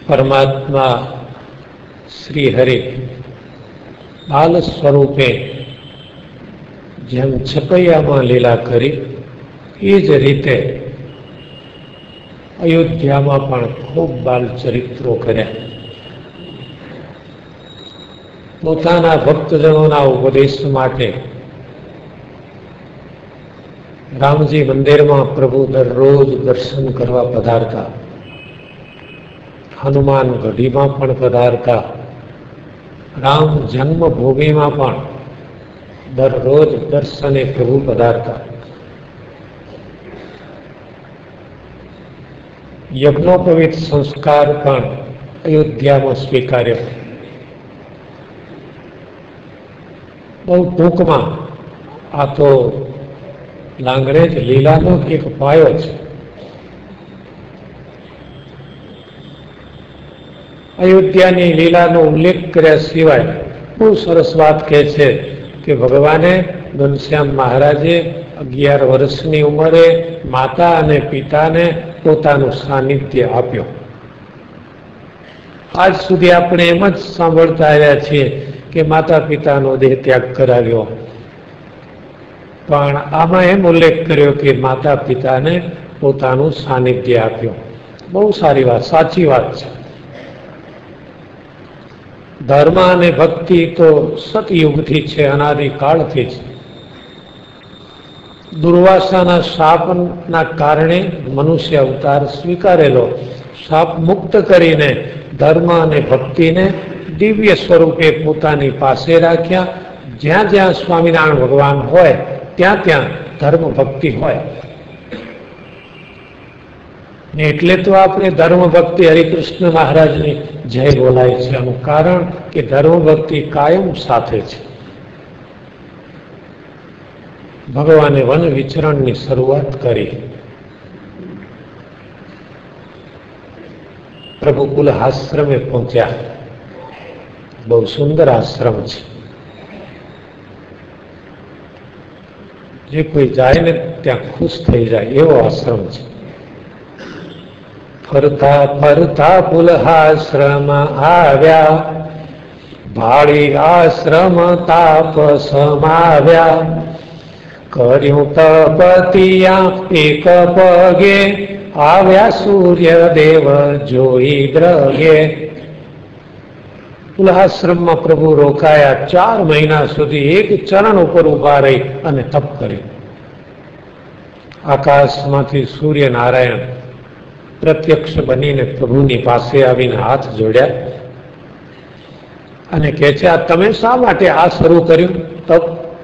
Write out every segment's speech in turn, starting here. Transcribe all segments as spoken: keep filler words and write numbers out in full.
પરમાત્મા શ્રી હરિ બાલ સ્વરૂપે જેમ છપૈયામાં લીલા કરી એ જ રીતે અયોધ્યામાં પણ ખૂબ બાલ ચરિત્રો કર્યા. પોતાના ભક્તજનોના ઉપદેશ માટે રામજી મંદિરમાં પ્રભુ દરરોજ દર્શન કરવા પધારતા, હનુમાન ગઢીમાં પણ પધારતા, રામ જન્મભૂમિમાં પણ દરરોજ દર્શને પ્રભુ પધારતા. યજ્ઞોપવિત સંસ્કાર પણ અયોધ્યામાં સ્વીકાર્યો. બહુ ટૂંકમાં આ તો લાંગણેજ લીલાનો એક પાયો છે. અયોધ્યાની લીલાનો ઉલ્લેખ કર્યા સિવાય બહુ સરસ વાત કહે છે કે ભગવાને ઘનશ્યામ મહારાજે અગિયાર વર્ષની ઉંમરે માતા અને પિતાને પોતાનું સાનિધ્ય આપ્યો. આજ સુધી આપણે એમ જ સાંભળતા આવ્યા છીએ કે માતા પિતાનો દેહ ત્યાગ કરાવ્યો, પણ આમાં એમ ઉલ્લેખ કર્યો કે માતા પિતાને પોતાનું સાનિધ્ય આપ્યું. બહુ સારી વાત, સાચી વાત છે. ધર્મ અને ભક્તિ તો સતયુગથી છે, અનાદિકાળથી છે. દુર્વાસાના શાપના કારણે મનુષ્ય અવતાર સ્વીકારેલો, શાપ મુક્ત કરીને ધર્મ અને ભક્તિને દિવ્ય સ્વરૂપે પોતાની પાસે રાખ્યા. જ્યાં જ્યાં સ્વામિનારાયણ ભગવાન હોય ત્યાં ત્યાં ધર્મ ભક્તિ હોય. ને એટલે તો આપણે ધર્મ ભક્તિ હરિકૃષ્ણ મહારાજની જય બોલાય છે. એનું કારણ કે ધર્મ ભક્તિ કાયમ સાથે છે. ભગવાને વન વિચરણની શરૂઆત કરી. પ્રભુકુલ આશ્રમે પહોંચ્યા. બહુ સુંદર આશ્રમ છે. જે કોઈ જાય ને ત્યાં ખુશ થઈ જાય એવો આશ્રમ છે. ફરતા ફરતા પુલહાશ્રમ આવ્યા, ભાળી આશ્રમ તાપ સમાવ્યા. કર્યું તપતિયા એક પગે, આવ્યા સૂર્યદેવ જોઈ દ્રગે. પુલહાશ્રમમાં પ્રભુ રોકાયા. ચાર મહિના સુધી એક ચરણ ઉપર ઉભા રહી અને તપ કર્યું. આકાશમાંથી સૂર્યનારાયણ પ્રત્યક્ષ બનીને પ્રભુની પાસે આવીને હાથ જોડ્યા અને કહે છે, આ તમે શા માટે આ શરૂ કર્યું તપ?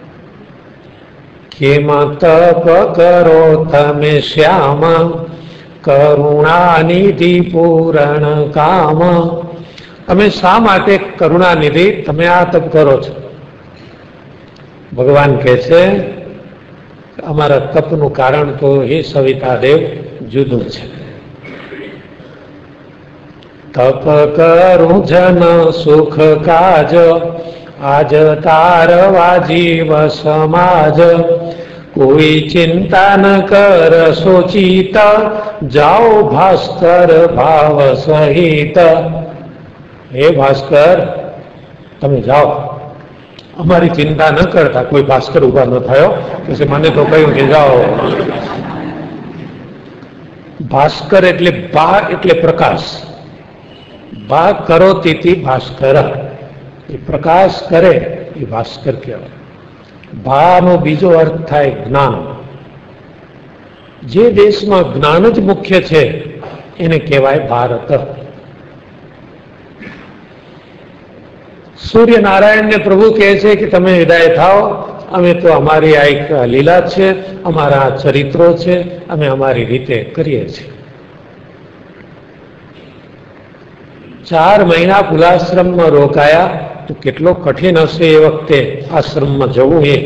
કેમાં તપ કરો તમે શ્યામ, કરુણાનિધિ પૂરણ કામ. તમે શા માટે કરુણાનિધિ તમે આ તપ કરો છો? ભગવાન કહે છે, અમારા તપનું કારણ તો હે સવિતાદેવ જુદું છે. તપ કરું જન સુખ કાજ, આજ તારવા જીવ સમાજ. કોઈ ચિંતા ન કર સોચિત, જાઓ ભાસ્કર ભાવ સહિત. હે ભાસ્કર, તમે જાઓ, અમારી ચિંતા ન કરતા. કોઈ ભાસ્કર ઉભા ન થયો કે મને તો કહ્યું કે જાઓ. ભાસ્કર એટલે ભા એટલે પ્રકાશ. ભા કરોતીથી ભાસ્કર, એ પ્રકાશ કરે એ ભાસ્કર કહેવાય. ભાનો બીજો અર્થ થાય જ્ઞાન. જે દેશમાં જ્ઞાન જ મુખ્ય છે એને કહેવાય ભારત. સૂર્યનારાયણને પ્રભુ કહે છે કે તમે વિદાય થાઓ, અમે તો અમારી આ એક લીલા છે, અમારા ચરિત્રો છે, અમે અમારી રીતે કરીએ છીએ. ચાર મહિના પુલાશ્રમમાં રોકાયા તો કેટલો કઠિન હશે એ વખતે આશ્રમમાં જવું. એ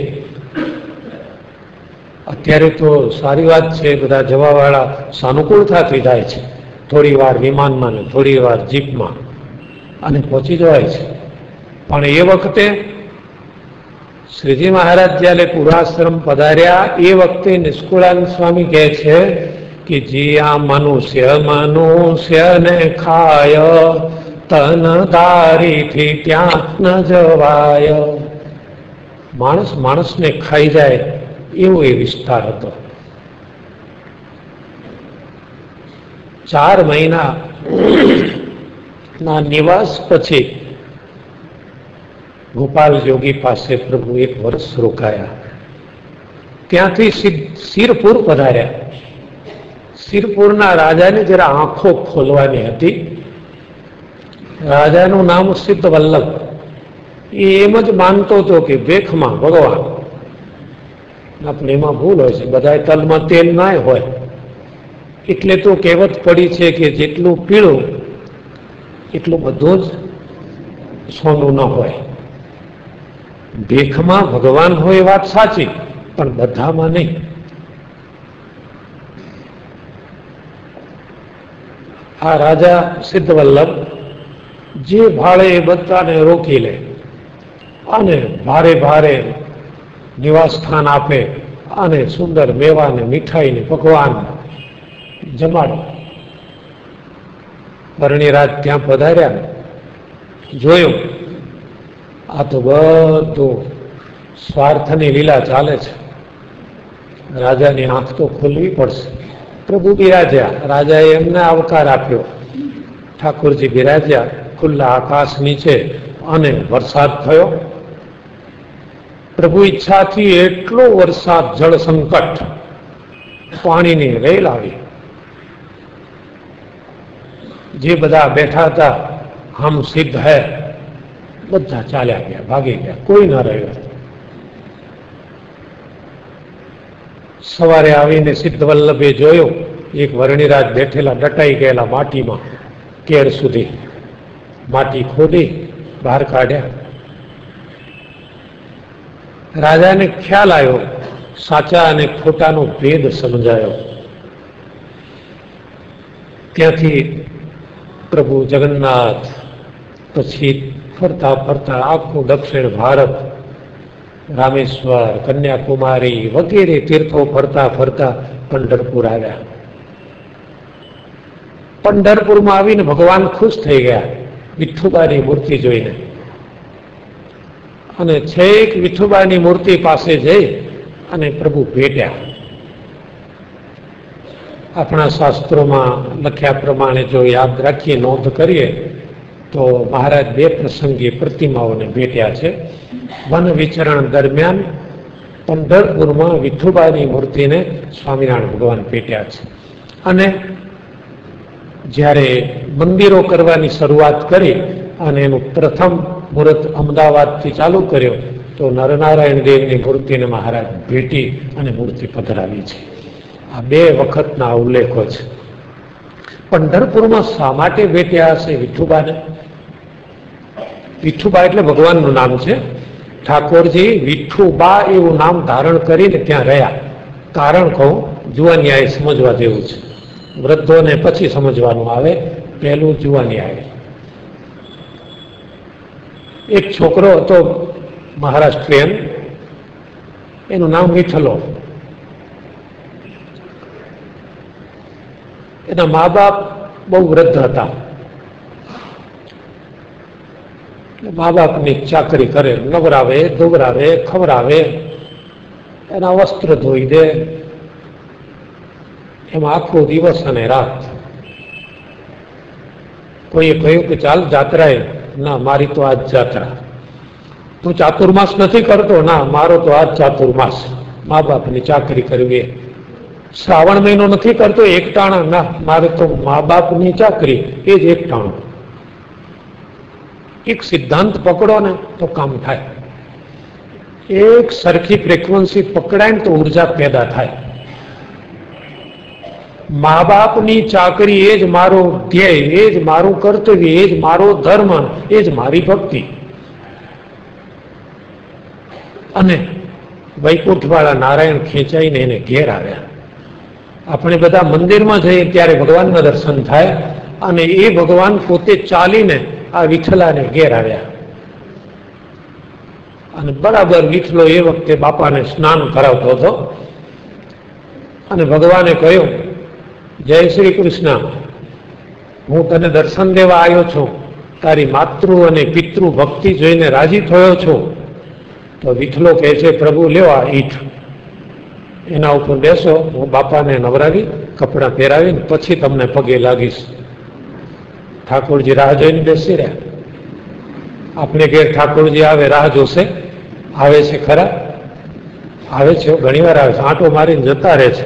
અત્યારે તો સારી વાત છે, બધા જવાવાળા સાનુકૂળતાથી જાય છે. થોડી વાર વિમાનમાં ને થોડી વાર જીપમાં અને પહોંચી જવાય છે. પણ એ વખતે શ્રીજી મહારાજ જ્યારે પૂર્વાશ્રમ પધાર્યા એ વખતે નિષ્કુળાનંદ સ્વામી કહે છે કે જીયા મનુષ્ય મનુષ્યને ખાય, તન તારીથી ત્યાં ન જવાય. માણસ માણસને ખાઈ જાય એવો એ વિસ્તાર હતો. ચાર મહિના ના નિવાસ પછી ગોપાલ જોગી પાસે પ્રભુ એક વર્ષ રોકાયા. ત્યાંથી સિરપુર પધાર્યા. સિરપુરના રાજાને જરા આંખો ખોલવાની હતી. રાજાનું નામ સિદ્ધ વલ્લભ. એ એમ જ માનતો હતો કે ભેખમાં ભગવાન. આપણે એમાં ભૂલ હોય છે, બધા તલમાં તેલ ના હોય. એટલે તો કહેવત પડી છે કે જેટલું પીળું એટલું બધું જ સોનું ન હોય. ભેખમાં ભગવાન હોય વાત સાચી, પણ બધામાં નહીં. આ રાજા સિદ્ધ વલ્લભ જે ભાડે એ બધાને રોકી લે અને ભારે ભારે નિવાસ સ્થાન આપે અને સુંદર મેવા ને મીઠાઈ ને પકવાન જમાડે. પરણીરાજ ત્યાં પધાર્યા, જોયું આ તો બધું સ્વાર્થની લીલા ચાલે છે. રાજાની આંખ તો ખોલવી પડશે. પ્રભુ બિરાજ્યા. રાજાએ એમને આવકાર આપ્યો. ઠાકોરજી બિરાજ્યા ખુલ્લા આકાશ નીચે અને વરસાદ થયો. પ્રભુ ઈચ્છાથી એટલો વરસાદ, જળ સંકટ, પાણીની રેલ આવી. જે બધા બેઠા હતા હમ સિદ્ધ હૈ, બધા ચાલ્યા ગયા, ભાગી ગયા, કોઈ ન રહ્યો. સવારે આવીને સિદ્ધ વલ્લભે જોયો એક વર્ણિરાજ બેઠેલા, દટાઈ ગયેલા માટીમાં કેળ સુધી. માટી ખોદી બહાર કાઢ્યા. રાજાને ખ્યાલ આવ્યો, સાચા અને ખોટાનો ભેદ સમજાયો. ત્યાંથી પ્રભુ જગન્નાથ પછી ફરતા ફરતા આખું દક્ષિણ ભારત, રામેશ્વર, કન્યાકુમારી વગેરે તીર્થો ફરતા ફરતા પંઢરપુર આવ્યા. પંઢરપુરમાં આવીને ભગવાન ખુશ થઈ ગયા વિઠ્ઠુબાની મૂર્તિ જોઈને. અને છેક વિઠ્ઠુબાની મૂર્તિ પાસે જઈ અને પ્રભુ ભેટ્યા. આપણા શાસ્ત્રોમાં લખ્યા પ્રમાણે જો યાદ રાખીએ, નોંધ કરીએ તો મહારાજ બે પ્રસંગે પ્રતિમાઓને ભેટ્યા છે. વન વિચરણ દરમિયાન પંઢરપુરમાં વિઠ્ઠુબાની મૂર્તિને સ્વામિનારાયણ ભગવાન ભેટ્યા છે. અને જ્યારે મંદિરો કરવાની શરૂઆત કરી અને એનું પ્રથમ મુહૂર્ત અમદાવાદથી ચાલુ કર્યો તો નરનારાયણ દેવની મૂર્તિને મહારાજ ભેટી અને મૂર્તિ પધરાવી છે. આ બે વખતના ઉલ્લેખો છે. પંઢરપુરમાં શા માટે ભેટ્યા હશે વિઠ્ઠુબાને? વિઠ્ઠુબા એટલે ભગવાનનું નામ છે. ઠાકોરજી વિઠ્ઠુબા એવું નામ ધારણ કરીને ત્યાં રહ્યા. કારણ કહું, જુવાનિયાએ સમજવા જેવું છે. વૃદ્ધોને પછી સમજવાનું આવે, પહેલું જુવાનિયાએ. એક છોકરો હતો મહારાષ્ટ્રીયન, એનું નામ વિઠ્ઠલો. એના મા બાપ બહુ વૃદ્ધ હતા. મા બાપની ચાકરી કરે, નવરાવે, ધોવરાવે, ખવરાવે, એના વસ્ત્ર ધોઈ દે, એમાં આખો દિવસ અને રાત. કોઈએ કહ્યું કે ચાલ જાત્રાએ, ના મારી તો આજ જાત્રા. તું ચાતુર્માસ નથી કરતો? ના મારો તો આજ ચાતુર્માસ. મા બાપની ચાકરી કરવી. શ્રાવણ મહિનો નથી કરતો એકટાણા? ના મારે તો મા બાપની ચાકરી, એ જ એકટાણું. એક સિદ્ધાંત પકડો ને તો કામ થાય. એક સરખી ફ્રીક્વન્સી પકડાય ને તો ઉર્જા પેદા થાય. મા બાપની ચાકરી એ જ મારો ધ્યેય, એ જ મારું કર્તવ્ય, એ જ મારો ધર્મ, એ જ મારી ભક્તિ. અને વૈકુંઠ વાળા નારાયણ ખેંચાઈને એને ઘેર આવ્યા. આપણે બધા મંદિરમાં જઈએ ત્યારે ભગવાનના દર્શન થાય, અને એ ભગવાન પોતે ચાલીને આ વિઠ્ઠલાને ઘેર આવ્યા. અને બરાબર વિઠ્ઠલો એ વખતે બાપાને સ્નાન કરાવતો હતો. અને ભગવાને કહ્યું જય શ્રી કૃષ્ણ, હું તને દર્શન દેવા આવ્યો છું, તારી માતૃ અને પિતૃ ભક્તિ જોઈને રાજી થયો છું. તો વિઠલો કહે છે, પ્રભુ લ્યો આ ઈંટ, એના ઉપર બેસો, હું બાપાને નવરાવી કપડાં પહેરાવીને પછી તમને પગે લાગીશ. ઠાકોરજી રાહ જોઈને બેસી રહ્યા. આપણે ઘેર ઠાકોરજી આવે રાહ જોશે? આવે છે ખરા? આવે છે, ઘણી વાર આવે છે, આંટો મારીને જતા રહે છે.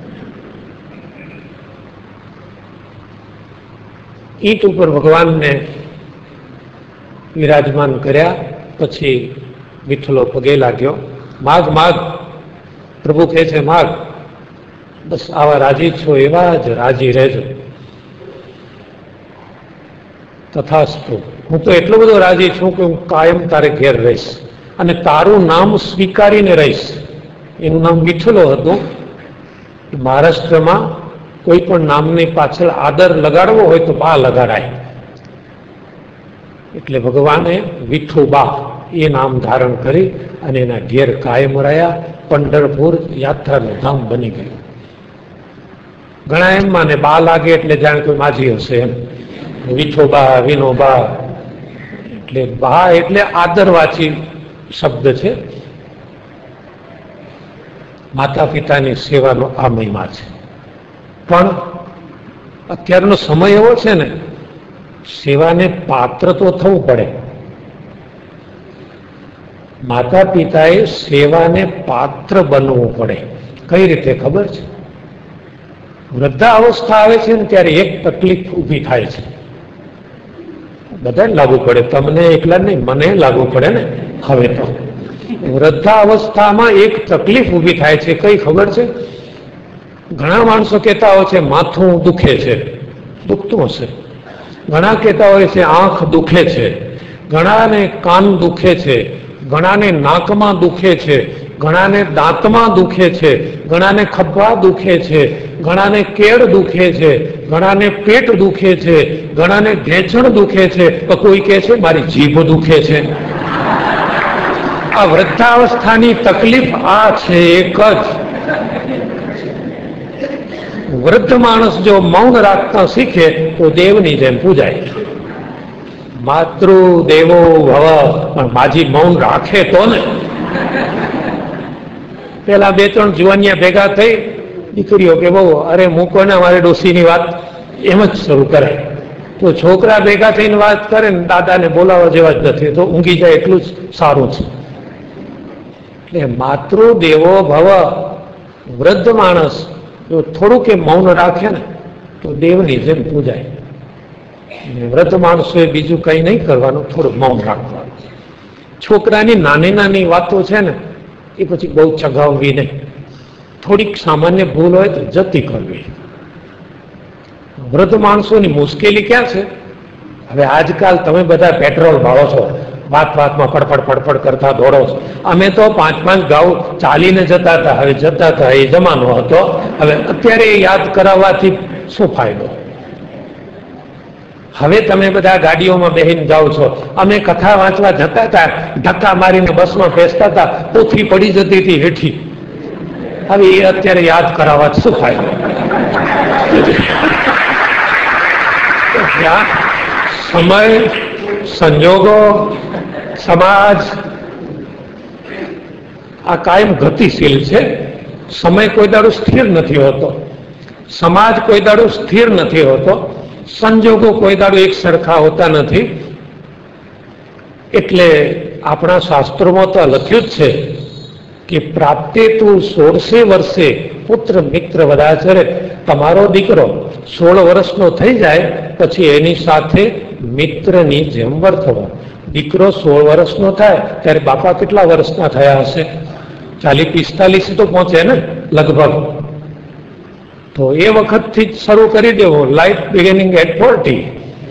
ઈંટ ઉપર ભગવાનને વિરાજમાન કર્યા પછી વિઠ્ઠલો પગે લાગ્યો. માગ માગ, પ્રભુ કહે છે માગ, બસ આવા રાજી છો એવા જ રાજી રહેજો. તથાસ્તુ, હું તો એટલો બધો રાજી છું કે હું કાયમ તારે ઘેર રહીશ અને તારું નામ સ્વીકારીને રહીશ. એનું નામ વિઠ્ઠલો હતું. મહારાષ્ટ્રમાં કોઈ પણ નામની પાછળ આદર લગાડવો હોય તો બા લગાડાય, એટલે ભગવાને વિઠ્ઠુબા એ નામ ધારણ કરી અને એના ઘેર કાયમ રહ્યા. પંઢરપુર યાત્રાનું ધામ બની ગયું. ઘણા એમ માને બા લાગે એટલે જાણે કોઈ માજી હશે એમ, વિઠોબા, વિનોબા, એટલે બા એટલે આદરવાચી શબ્દ છે. માતા પિતાની સેવાનો આ મહિમા છે. પણ અત્યારનો સમય એવો છે ને, સેવાને પાત્ર તો થવું પડે. માતા પિતાએ સેવાને પાત્ર બનવું પડે. કઈ રીતે ખબર છે? વૃદ્ધાવસ્થા આવે છે ને ત્યારે એક તકલીફ ઊભી થાય છે. બધાને લાગુ પડે, તમને એકલા નહીં, મને લાગુ પડે ને. હવે તો વૃદ્ધાવસ્થામાં એક તકલીફ ઊભી થાય છે. કઈ ખબર છે? ઘણા માણસો કહેતા હોય છે માથું દુખે છે, દુખતું હશે. ઘણા કહેતા હોય છે આંખ દુખે છે, ઘણાને કાન દુખે છે, ઘણાને નાકમાં દુખે છે, ઘણાને દાંતમાં દુખે છે, ઘણાને ખભા દુખે છે, ઘણાને કેળ દુખે છે, ઘણાને પેટ દુખે છે, ઘણાને ઢેચણ દુખે છે, તો કોઈ કહે છે મારી જીભ દુખે છે. આ વૃદ્ધાવસ્થાની તકલીફ આ છે એક જ. વૃદ્ધ માણસ જો મૌન રાખતા શીખે તો દેવની જેમ પૂજાય. માતૃ દેવો ભવ, પણ માજી મૌન રાખે તો ને. પેલા બે ત્રણ જુવાનિયા ભેગા થઈ, દીકરીઓ કે બહુ અરે મૂકો ને અમારે ડોસીની વાત, એમ જ શરૂ કરે. તો છોકરા ભેગા થઈને વાત કરે ને, દાદાને બોલાવવા જેવા જ નથી, તો ઊંઘી જાય એટલું જ સારું છે. એટલે માતૃ દેવો ભવ, વૃદ્ધ માણસ જો થોડું કે મૌન રાખે ને તો દેવની જેમ પૂજાય. વૃદ્ધ માણસોએ બીજું કંઈ નહીં કરવાનું, થોડું મૌન રાખવાનું. છોકરાની નાની નાની વાતો છે ને એ પછી બહુ ચગાવવી નહીં. થોડીક સામાન્ય ભૂલ હોય તો જતી કરવી. વૃદ્ધ માણસોની મુશ્કેલી ક્યાં છે? હવે આજકાલ તમે બધા પેટ્રોલ ભાવો છો, વાત વાતમાં ફડફડ ફડફડ કરતા દોડો છો. અમે તો પાંચ પાંચ ગાઉ ચાલીને જતા હતા, હવે જતા હતા, એ જમાનો હતો. હવે અત્યારે યાદ કરાવવાથી શું ફાયદો? હવે તમે બધા ગાડીઓમાં બેહીને જાઓ છો. અમે કથા વાંચવા જતા હતા, ધક્કા મારીને બસમાં બેસતા હતા, પોથરી પડી જતી હતી હેઠી. હવે એ અત્યારે યાદ કરાવવા શું ફાયદો? સમય, સંજોગો, સમાજ આ કાયમ ગતિશીલ છે. સમય કોઈ દાડો સ્થિર નથી હોતો, સમાજ કોઈ દાડો સ્થિર નથી હોતો, સંજોગો કોઈ દાડો એક સરખા હોતા નથી. એટલે આપણા શાસ્ત્રોમાં તો લખ્યું જ છે કે પ્રાપ્તે તું સોળસે વર્ષે પુત્ર મિત્ર વદાચરે. તમારો દીકરો સોળ વર્ષનો થઈ જાય પછી એની સાથે મિત્રની જેમ વર્તવો. દીકરો સોળ વર્ષનો થાય ત્યારે બાપા કેટલા વર્ષના થયા હશે? ચાલીસ પિસ્તાલીસ તો પહોંચે ને લગભગ. તો એ વખતથી જ શરૂ કરી દેવો, લાઈફ બિગિનિંગ એટ ફોર્ટી.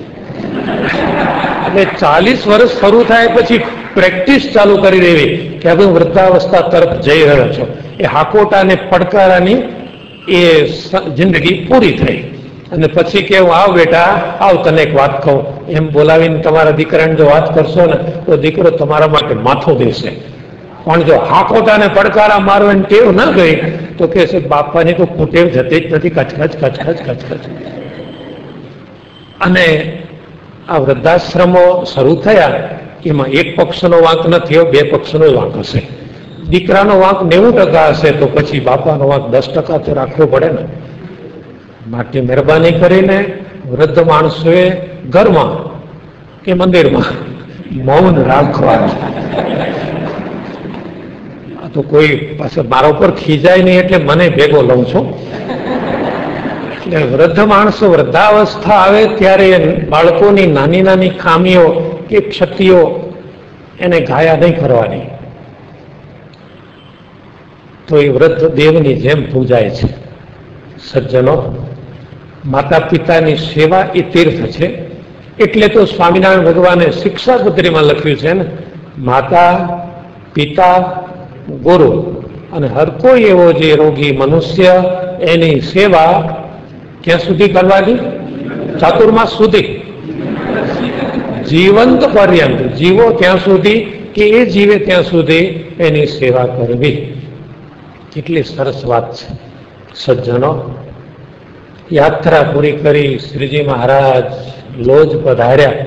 એટલે ચાલીસ વર્ષ શરૂ થાય પછી પ્રેક્ટિસ ચાલુ કરી દેવી કે હવે વૃદ્ધાવસ્થા તરફ જઈ રહ્યો છો. એ હાકોટા અને પડકારાની એ જિંદગી પૂરી થઈ. અને પછી કેવું, આવ બેટા આવ, તને એક વાત કહું, એમ બોલાવીને તમારા દીકરાને જો વાત કરશો ને તો દીકરો તમારા માટે માથું દેશે. પણ જો હાકોતાને પડકારા મારવાની ટેવ ન ગઈ તો કે છે બાપાની તો કુટેવ જતી જ નથી, કચકચ કચકચ કચકચ. અને આ વૃદ્ધાશ્રમો શરૂ થયા એમાં એક પક્ષનો વાંક નથી, બે પક્ષનો વાંક હશે. દીકરાનો વાંક નેવું ટકા હશે તો પછી બાપાનો વાંક દસ ટકા તો રાખવો પડે ને. માટે મહેરબાની કરીને વૃદ્ધ માણસોએ ઘરમાં કે મંદિરમાં મૌન રાખવા. તો કોઈ પાસે મારા ઉપર ખીજાય નહીં એટલે મને ભેગો લઉં છું. એટલે વૃદ્ધ માણસો વૃદ્ધાવસ્થા આવે ત્યારે બાળકોની નાની નાની ખામીઓ કે ક્ષતિઓ એને ઘાયા નહીં કરવાની. તો એ વૃદ્ધ દેવની જેમ પૂજાય છે. સજ્જનો, માતા પિતાની સેવા એ તીર્થ છે. એટલે તો સ્વામિનારાયણ ભગવાને શિક્ષાપત્રીમાં લખ્યું છે ને, માતા પિતા ગુરુ અને હર કોઈ એવો જે રોગી મનુષ્ય એની સેવા ક્યાં સુધી કરવાની? ચાતુર્માસ સુધી, જીવંત પર્યંત, જીવો ત્યાં સુધી કે એ જીવે ત્યાં સુધી એની સેવા કરવી. કેટલી સરસ વાત છે. સજ્જનો, યાત્રા પૂરી કરી શ્રીજી મહારાજ લોજ પધાર્યા.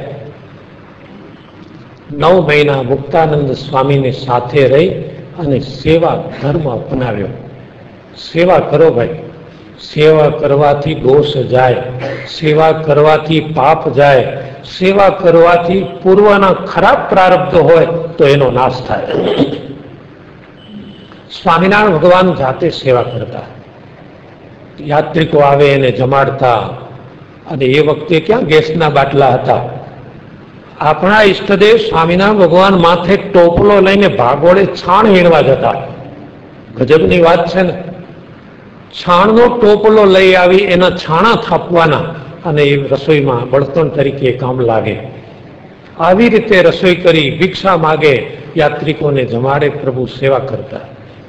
નવ મહિના મુક્તાનંદ સ્વામીની સાથે રહી અને સેવા ધર્મ અપનાવ્યો. સેવા કરો ભાઈ. સેવા કરવાથી દોષ જાય, સેવા કરવાથી પાપ જાય, સેવા કરવાથી પૂર્વના ખરાબ પ્રારબ્ધો હોય તો એનો નાશ થાય. સ્વામિનારાયણ ભગવાન જાતે સેવા કરતા, યાત્રિકો આવે એને જમાડતા. અને એ વખતે ક્યાં ગેસના બાટલા હતા? આપણા ઈષ્ટદેવ સ્વામિનારાયણ ભગવાન માથે ટોપલો લઈને ભાગોળે છાણ વીણવા જતા. ગજબની વાત છે ને. છાણનો ટોપલો લઈ આવી એના છાણા થાપવાના અને એ રસોઈમાં બળતણ તરીકે કામ લાગે. આવી રીતે રસોઈ કરી ભિક્ષા માગે, યાત્રિકોને જમાડે, પ્રભુ સેવા કરતા.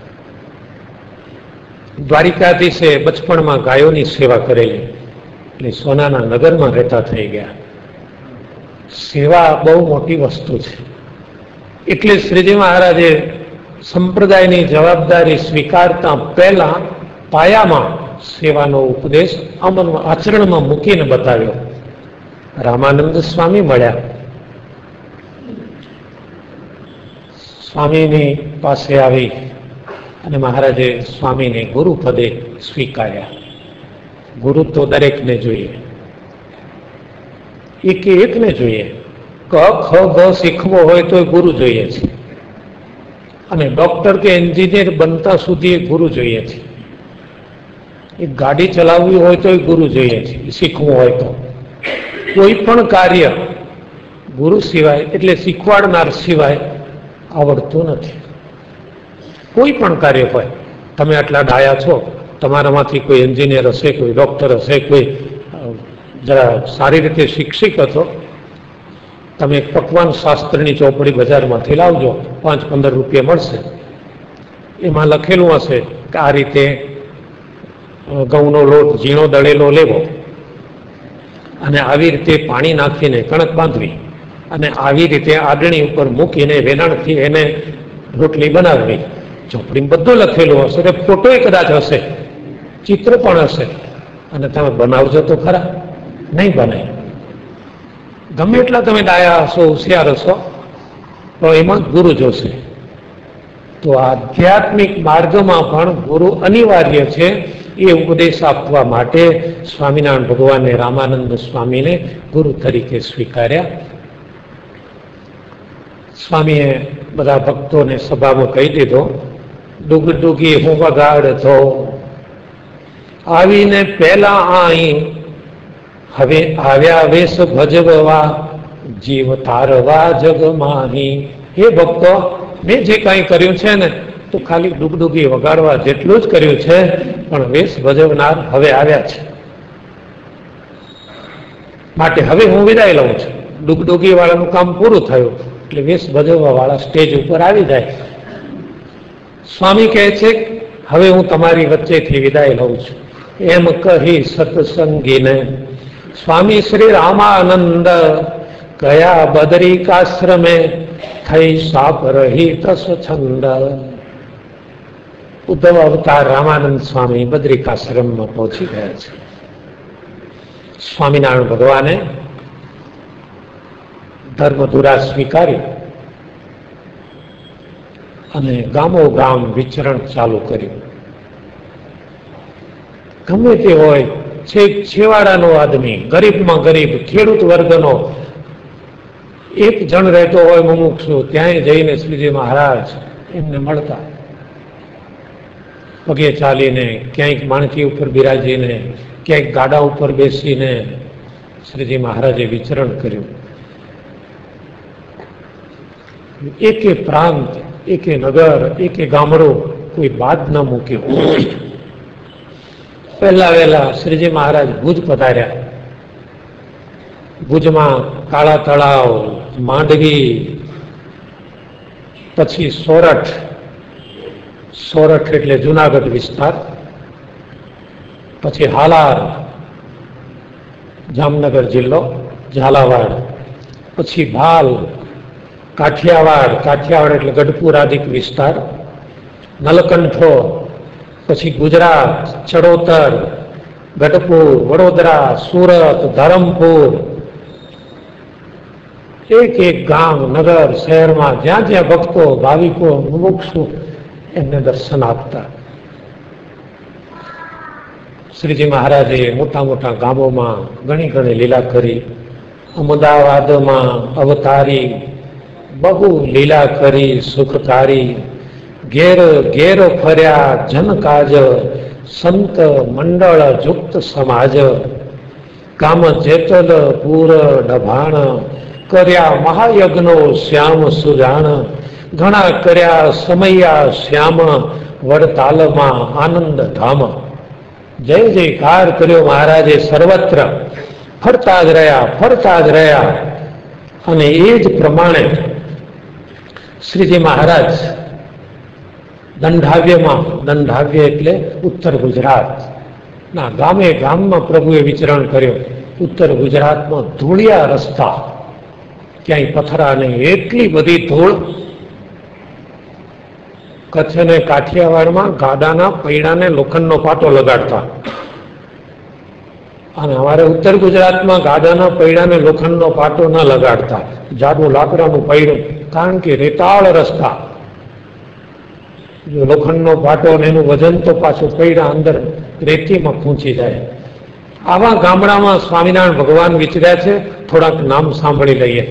દ્વારિકાધીશે બચપણમાં ગાયોની સેવા કરેલી એટલે સોનાના નગરમાં રહેતા થઈ ગયા. સેવા બહુ મોટી વસ્તુ છે. એટલે શ્રીજી મહારાજે સંપ્રદાયની જવાબદારી સ્વીકારતા પહેલા પાયામાં સેવાનો ઉપદેશ અમલમાં આચરણમાં મૂકીને બતાવ્યો. રામાનંદ સ્વામી મળ્યા. સ્વામીની પાસે આવી અને મહારાજે સ્વામીને ગુરુ પદે સ્વીકાર્યા. ગુરુ તો દરેકને જોઈએ, એક એકને જોઈએ. ક ખ ગ શીખવો હોય તો ગુરુ જોઈએ છે, અને ડોક્ટર કે એન્જિનિયર બનતા સુધી ગુરુ જોઈએ છે. એક ગાડી ચલાવવી હોય તો ગુરુ જોઈએ છે, શીખવું હોય તો. કોઈ પણ કાર્ય ગુરુ સિવાય એટલે શીખવાડનાર સિવાય આવડતું નથી. કોઈ પણ કાર્ય હોય. તમે આટલા ડાયા છો, તમારામાંથી કોઈ એન્જિનિયર હશે, કોઈ ડોક્ટર હશે, કોઈ જરા સારી રીતે શિક્ષિત હતો. તમે પકવાન શાસ્ત્રની ચોપડી બજારમાંથી લાવજો, પાંચ પંદર રૂપિયા મળશે. એમાં લખેલું હશે કે આ રીતે ઘઉંનો લોટ ઝીણો દળેલો લેવો અને આવી રીતે પાણી નાખીને કણક બાંધવી અને આવી રીતે આડણી ઉપર મૂકીને વેલણથી એને રોટલી બનાવવી. ચોપડીમાં બધું લખેલું હશે, ને ફોટોય કદાચ હશે, ચિત્ર પણ હશે. અને તમે બનાવજો તો ખરા? નહીં બને. ગમે એટલા તમે ડાયા હશો, હોશિયાર હશો, તો એમાં ગુરુ જોશે. તો આધ્યાત્મિક માર્ગમાં પણ ગુરુ અનિવાર્ય છે. એ ઉપદેશ આપવા માટે સ્વામિનારાયણ ભગવાને રામાનંદ સ્વામીને ગુરુ તરીકે સ્વીકાર્યા. સ્વામીએ બધા ભક્તોને સભામાં કહી દીધો, ડુગ ડુગી હું વગાડતો આવીને પહેલા અહીં, હવે આવ્યા વેશ ભજવવા, જીવ તારવા જગમાહી. હે ભક્તો, મેં જે કાંઈ કર્યું છે ને તો ખાલી ડુગડુગી વગાડવા જેટલું જ કર્યું છે, પણ વેશ ભજવનાર હવે આવ્યા છે. માટે હવે હું વિદાય લઉં છું. ડુગડુગી વાળાનું કામ પૂરું થયું એટલે વેશ ભજવવા વાળા સ્ટેજ ઉપર આવી જાય. સ્વામી કહે છે હવે હું તમારી વચ્ચેથી વિદાય લઉં છું. એમ કહી સત્સંગીને સ્વામી શ્રી રામાનંદ ગયા બદરિકાશ્રમે થઈ સાપ રહિત સ્વછંદ. ઉદ્ધવ અવતાર રામાનંદ સ્વામી બદ્રિકાશ્રમમાં પહોંચી ગયા છે. સ્વામિનારાયણ ભગવાને ધર્મધુરા સ્વીકારી અને ગામો ગામ વિચરણ ચાલુ કર્યું. ગમે તે હોય, છેક છેવાડાનો આદમી, ગરીબમાં ગરીબ, ખેડૂત વર્ગનો એક જણ રહેતો હોય મુમુક્ષુ, ત્યાંય જઈને શ્રીજી મહારાજ એમને મળતા. પગે ચાલીને, ક્યાંક માણકી ઉપર બિરાજીને, ક્યાંક ગાડા ઉપર બેસીને શ્રીજી મહારાજે વિચરણ કર્યું. એકે પ્રાંત, એકે નગર, એકે ગામડું કોઈ બાદ ન મૂક્યું. પહેલા વહેલા શ્રીજી મહારાજ ભુજ પધાર્યા. ભુજમાં કાળા તળાવ, માંડવી, પછી સોરઠ. સોરઠ એટલે જુનાગઢ વિસ્તાર, પછી હાલાર જામનગર જિલ્લો, ઝાલાવાડ, પછી ભાલ કાઠિયાવાડ, કાઠિયાવાડ એટલે ગઢપુર આદિક વિસ્તાર, નલકંઠો, પછી ગુજરાત, ચડોતર, ગઢપુર, વડોદરા, સુરત, ધરમપુર, એક એક ગામ, નગર, શહેરમાં જ્યાં જ્યાં ભક્તો, ભાવિકો, મુમુક્ષુ એમને દર્શન આપતા. શ્રીજી મહારાજે મોટા મોટા ગામોમાં ઘણી ઘણી લીલા કરી. અમદાવાદમાં અવતારી બહુ લીલા કરી સુખકારી. ઘેર ઘેર ફર્યા જનકાજ, સંત મંડળ જુક્ત સમાજ. કામ જેતલ પૂર ડભાણ, કર્યા મહાયજ્ઞો શ્યામ સુજાણ. ઘણા કર્યા સમયા શ્યામ, વડતાલમાં આનંદ ધામ. જય જયકાર કર્યો મહારાજે સર્વત્ર. ફરતા જ રહ્યા, ફરતા જ રહ્યા. અને એ જ પ્રમાણે શ્રીજી મહારાજ દંઢાવ્યમાં, દંઢાવ્ય એટલે ઉત્તર ગુજરાત ના ગામે ગામમાં પ્રભુએ વિચરણ કર્યો. ઉત્તર ગુજરાતમાં ધૂળિયા રસ્તા, ક્યાંય પથરા નહીં, એટલી બધી ધૂળ. કચ્છ અને કાઠિયાવાડમાં ગાડાના પૈડાને લોખંડનો પાટો લગાડતા, અને અમારે ઉત્તર ગુજરાતમાં ગાડાના પૈડાને લોખંડનો પાટો ન લગાડતા, જાડું લાકડાનું પૈડું. કારણ કે રેતાળ રસ્તા, લોખંડનો પાટો અને એનું વજન તો પાછું પૈડા અંદર રેતીમાં ખૂંચી જાય. આવા ગામડામાં સ્વામિનારાયણ ભગવાન વિચર્યા છે. થોડાક નામ સાંભળી લઈએ.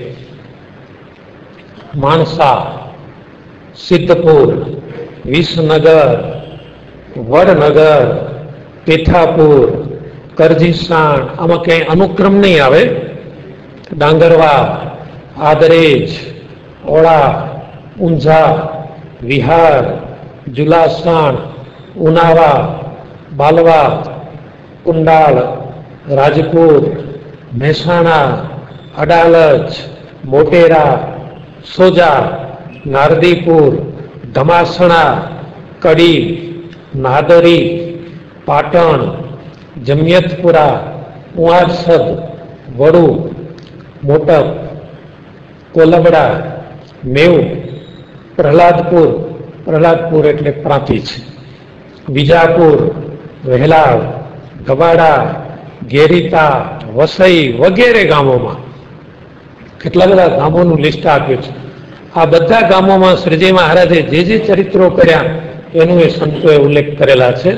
માણસા, સિદ્ધપુર, વિસનગર, વડનગર, પેઠાપુર, કરજીસાણ. આમાં ક્યાંય અનુક્રમ નહીં આવે. ડાંગરવા, આદરેજ, ઓળા, ઊંઝા, વિહાર, જુલાસણ, ઉનાવા, બાલવા, કુંડાળ, રાજપુર, મહેસાણા, અડાલજ, મોટેરા, સોજા, નારદીપુર, ધમાસણા, કડી, નાદરી, પાટણ, જમિયતપુરા, ઉઆરસદ, વડુ, મોટપ, કોલબડા, મેવ, પ્રહલાદપુર, પ્રહલાદપુર એટલે પ્રાંતિજ, વિજાપુર, વહેલાવ, ગવાડા, ગેરીતા, વસઈ વગેરે ગામોમાં કેટલા બધા ગામોનું લિસ્ટ આપ્યું છે. આ બધા ગામોમાં શ્રીજી મહારાજે જે જે ચરિત્રો કર્યા એનું એ સંતોએ ઉલ્લેખ કરેલા છે.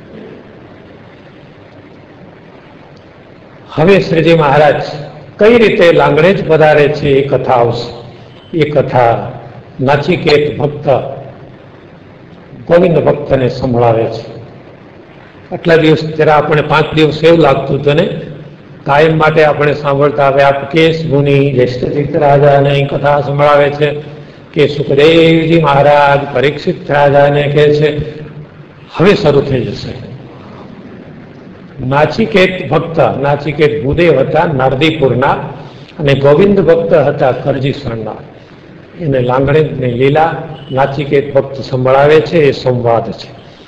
હવે શ્રીજી મહારાજ કઈ રીતે લાંગણે જ પધારે છે એ કથા આવશે. એ કથા નાચિકેત ભક્ત ગોવિંદ ભક્તને સંભળાવે છે. આટલા દિવસ જરા આપણે પાંચ દિવસ એવું લાગતું હતું ને કાયમ માટે આપણે સાંભળતા. હવે આપ કેશ મુનિ જ્યેષ્ઠજીત રાજાને કથા સંભળાવે છે કે સુખદેવજી મહારાજ પરીક્ષિત રાજાને કહે છે. હવે શરૂ થઈ જશે. નાચિકેત ભક્ત, નાચિકેત ભૂદેવ હતા નારદીપુરના, અને ગોવિંદ ભક્ત હતા કરજીસણના. એને લાંગણે લીલા નાચિકેત ભક્ત સંભળાવે છે. એ સંવાદ છે.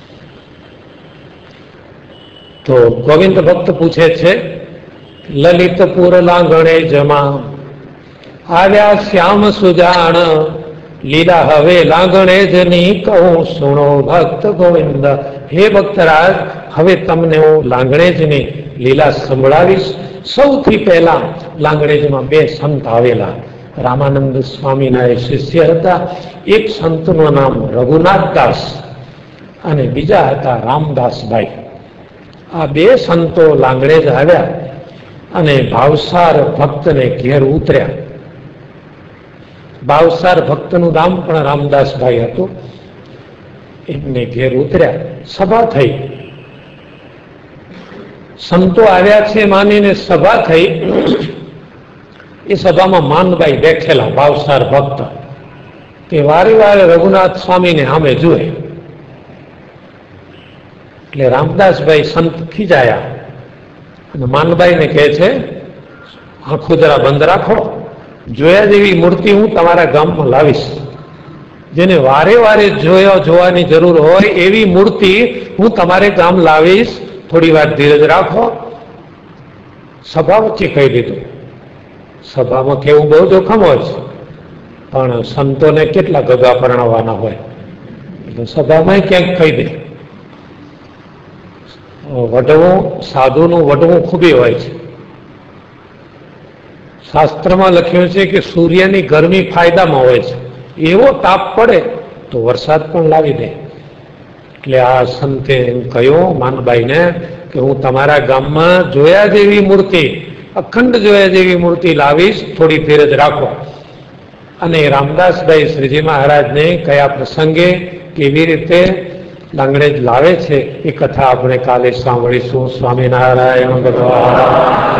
તો ગોવિંદ ભક્ત પૂછે છે, લલિતપુર લાંગણે જમા આવ્યા શ્યામ સુજાણ લીલા હવે લાગણે જ ની કહું સુણો ભક્ત ગોવિંદ. હે ભક્તરાજ, હવે તમને હું લાંગણેજની લીલા સંભળાવીશ. સૌથી પહેલા લાંગણેજમાં બે સંત આવેલા. રામાનંદ સ્વામીના એ શિષ્ય હતા. એક સંતનું નામ રઘુનાથ દાસ અને બીજા હતા રામદાસભાઈ. આ બે સંતો લાંગણેજ આવ્યા અને ભાવસાર ભક્તને ઘેર ઉતર્યા. ભાવસાર ભક્તનું નામ પણ રામદાસભાઈ હતું. એમને ઘેર ઉતર્યા. સભા થઈ. સંતો આવ્યા છે માનીને સભા થઈ. એ સભામાં માનબાઈ બેઠેલા ભાવસાર ભક્ત. તે વારે વારે રઘુનાથ સ્વામીને સામે જુએ. એટલે રામદાસભાઈ સંત ખીજાયા અને માનબાઈને કહે છે, આંખો જરા બંધ રાખો, જોયા જેવી મૂર્તિ હું તમારા ગામમાં લાવીશ. જેને વારે વારે જોયા જોવાની જરૂર હોય એવી મૂર્તિ હું તમારે ગામ લાવીશ. થોડી વાર ધીરજ રાખો. સભા વચ્ચે કહી દીધું. સભામાં કેવું બહુ જોખમ હોય છે, પણ સંતોને કેટલા ગગા પરણાવવાના હોય, એટલે સભામાં ક્યાંક કહી દે. વડવું, સાધુનું વડવું ખૂબી હોય છે. શાસ્ત્રમાં લખ્યું છે કે સૂર્યની ગરમી ફાયદામાં હોય છે. એવો તાપ પડે તો વરસાદ પણ લાવી દે. એટલે આ સંતે એમ કહ્યું માનબાઈને કે હું તમારા ગામમાં જોયા જેવી મૂર્તિ, અખંડ જોયા જેવી મૂર્તિ લાવીશ, થોડી ધીરજ રાખો. અને રામદાસભાઈ શ્રીજી મહારાજને કયા પ્રસંગે કેવી રીતે લાંગણેજ લાવે છે એ કથા આપણે કાલે સાંભળીશું. સ્વામિનારાયણ ભગવાન.